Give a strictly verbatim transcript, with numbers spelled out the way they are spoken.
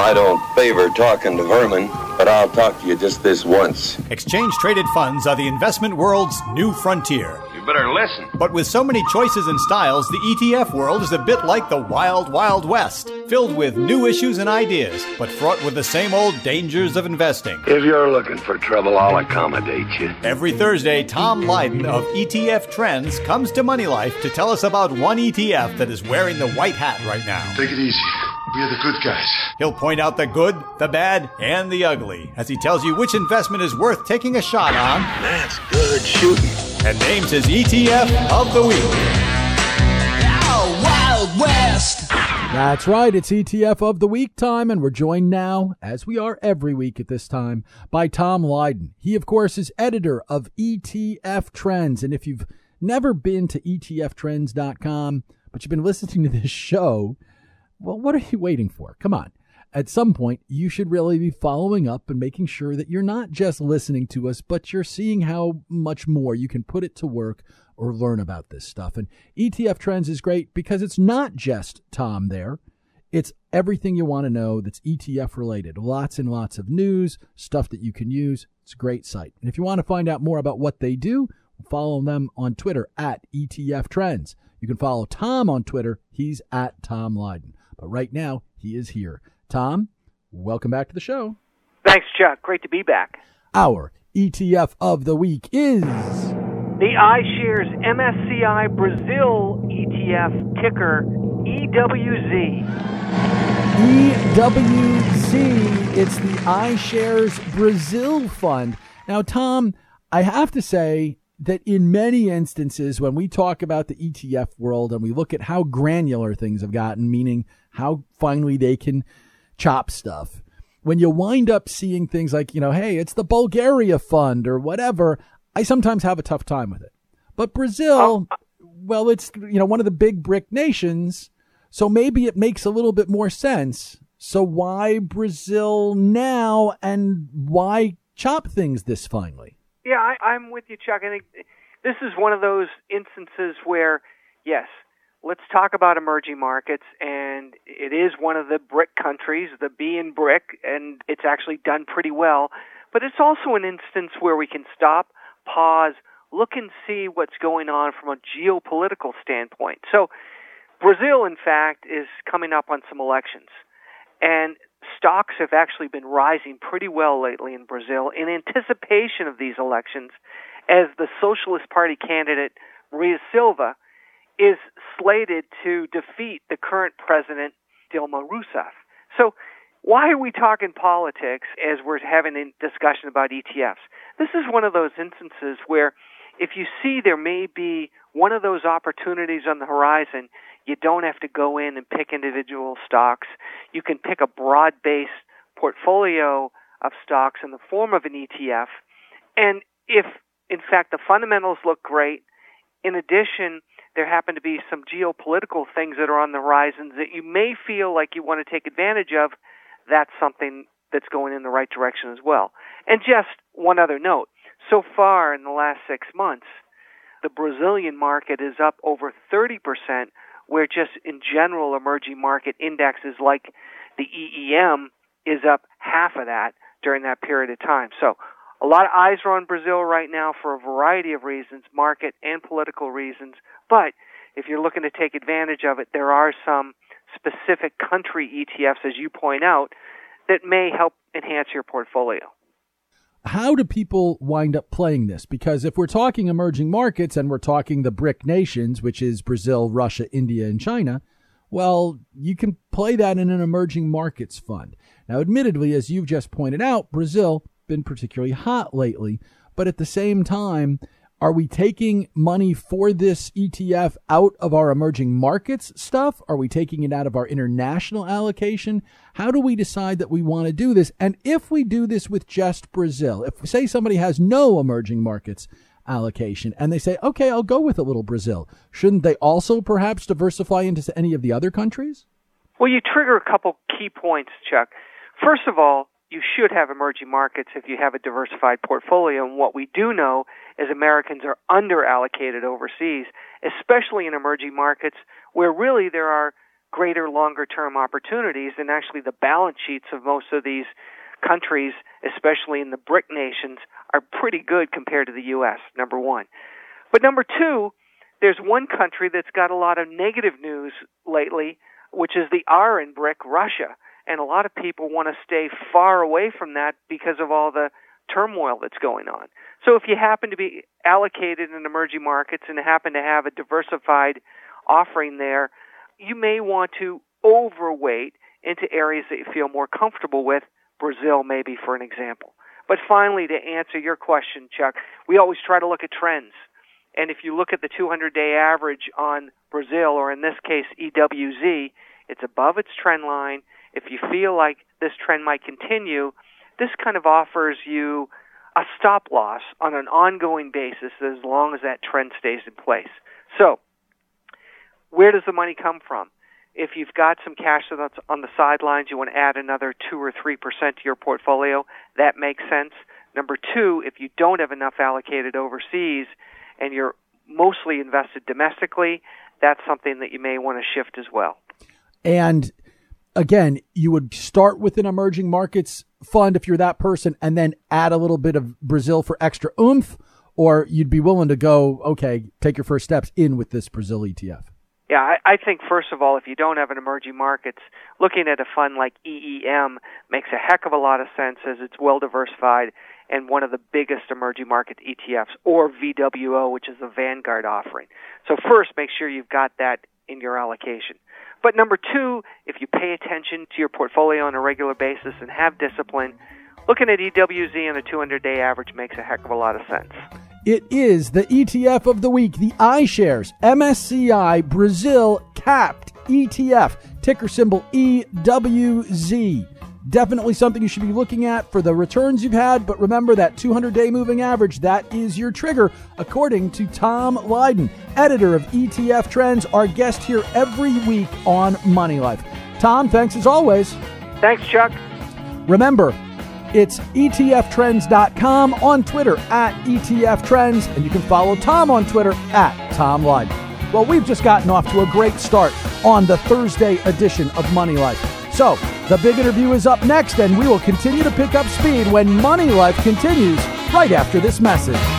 I don't favor talking to vermin, but I'll talk to you just this once. Exchange-traded funds are the investment world's new frontier. You better listen. But with so many choices and styles, the E T F world is a bit like the wild, wild west, filled with new issues and ideas, but fraught with the same old dangers of investing. If you're looking for trouble, I'll accommodate you. Every Thursday, Tom Lydon of E T F Trends comes to Money Life to tell us about one E T F that is wearing the white hat right now. Take it easy. We're the good guys. He'll point out the good, the bad, and the ugly as he tells you which investment is worth taking a shot on. That's good shooting. And names his E T F of the week. Oh, Wild West! That's right, it's E T F of the week time, and we're joined now, as we are every week at this time, by Tom Lydon. He, of course, is editor of E T F Trends, and if you've never been to E T F trends dot com, but you've been listening to this show, well, what are you waiting for? Come on. At some point, you should really be following up and making sure that you're not just listening to us, but you're seeing how much more you can put it to work or learn about this stuff. And E T F Trends is great because it's not just Tom there. It's everything you want to know that's E T F related. Lots and lots of news, stuff that you can use. It's a great site. And if you want to find out more about what they do, follow them on Twitter at E T F Trends. You can follow Tom on Twitter. He's at Tom Lydon. But right now, he is here. Tom, welcome back to the show. Thanks, Chuck. Great to be back. Our E T F of the week is the iShares M S C I Brazil E T F, ticker E W Z. E W Z. It's the iShares Brazil Fund. Now, Tom, I have to say that in many instances, when we talk about the E T F world and we look at how granular things have gotten, meaning how finely they can chop stuff, when you wind up seeing things like, you know, hey, it's the Bulgaria Fund or whatever, I sometimes have a tough time with it. But Brazil, oh. well, it's, you know, one of the big BRIC nations, so maybe it makes a little bit more sense. So why Brazil now, and why chop things this finely? Yeah, I, I'm with you, Chuck. I think this is one of those instances where, yes, let's talk about emerging markets, and it is one of the BRIC countries, the B in BRIC, and it's actually done pretty well. But it's also an instance where we can stop, pause, look and see what's going on from a geopolitical standpoint. So Brazil, in fact, is coming up on some elections, and stocks have actually been rising pretty well lately in Brazil in anticipation of these elections, as the Socialist Party candidate, Maria Silva, is slated to defeat the current president, Dilma Rousseff. So why are we talking politics as we're having a discussion about E T Fs? This is one of those instances where if you see there may be one of those opportunities on the horizon, you don't have to go in and pick individual stocks. You can pick a broad-based portfolio of stocks in the form of an E T F. And if, in fact, the fundamentals look great, in addition, there happen to be some geopolitical things that are on the horizon that you may feel like you want to take advantage of, that's something that's going in the right direction as well. And just one other note. So far in the last six months, the Brazilian market is up over thirty percent, where just in general emerging market indexes like the E E M is up half of that during that period of time. So a lot of eyes are on Brazil right now for a variety of reasons, market and political reasons. But if you're looking to take advantage of it, there are some specific country E T Fs, as you point out, that may help enhance your portfolio. How do people wind up playing this? Because if we're talking emerging markets and we're talking the BRIC nations, which is Brazil, Russia, India, and China, well, you can play that in an emerging markets fund. Now, admittedly, as you've just pointed out, Brazil been particularly hot lately, but at the same time, are we taking money for this E T F out of our emerging markets stuff? Are we taking it out of our international allocation? How do we decide that we want to do this? And if we do this with just Brazil, if say somebody has no emerging markets allocation and they say, okay, I'll go with a little Brazil, shouldn't they also perhaps diversify into any of the other countries? Well, you trigger a couple key points, Chuck. First of all, you should have emerging markets if you have a diversified portfolio. And what we do know is Americans are under-allocated overseas, especially in emerging markets where really there are greater longer-term opportunities, and actually the balance sheets of most of these countries, especially in the BRIC nations, are pretty good compared to the U S, number one. But number two, there's one country that's got a lot of negative news lately, which is the R in BRIC, Russia. And a lot of people want to stay far away from that because of all the turmoil that's going on. So if you happen to be allocated in emerging markets and happen to have a diversified offering there, you may want to overweight into areas that you feel more comfortable with, Brazil maybe for an example. But finally, to answer your question, Chuck, we always try to look at trends. And if you look at the two hundred day average on Brazil, or in this case E W Z, it's above its trend line. If you feel like this trend might continue, this kind of offers you a stop loss on an ongoing basis as long as that trend stays in place. So, where does the money come from? If you've got some cash that's on the sidelines, you want to add another two or three percent to your portfolio, that makes sense. Number two, if you don't have enough allocated overseas and you're mostly invested domestically, that's something that you may want to shift as well. And again, you would start with an emerging markets fund if you're that person, and then add a little bit of Brazil for extra oomph, or you'd be willing to go, okay, take your first steps in with this Brazil E T F. Yeah, I, I think, first of all, if you don't have an emerging markets, looking at a fund like E E M makes a heck of a lot of sense as it's well diversified and one of the biggest emerging market E T Fs, or V W O, which is the Vanguard offering. So first, make sure you've got that in your allocation. But number two, if you pay attention to your portfolio on a regular basis and have discipline, looking at E W Z on a two hundred day average makes a heck of a lot of sense. It is the E T F of the week, the iShares M S C I Brazil Capped E T F, ticker symbol E W Z. Definitely something you should be looking at for the returns you've had, but remember that two hundred day moving average, that is your trigger, according to Tom Lydon, editor of E T F Trends, our guest here every week on Money Life. Tom, thanks as always. Thanks, Chuck. Remember, it's E T F trends dot com, on Twitter at E T F Trends, and you can follow Tom on Twitter at Tom Lydon. Well, we've just gotten off to a great start on the Thursday edition of Money Life. So, the big interview is up next, and we will continue to pick up speed when Money Life continues right after this message.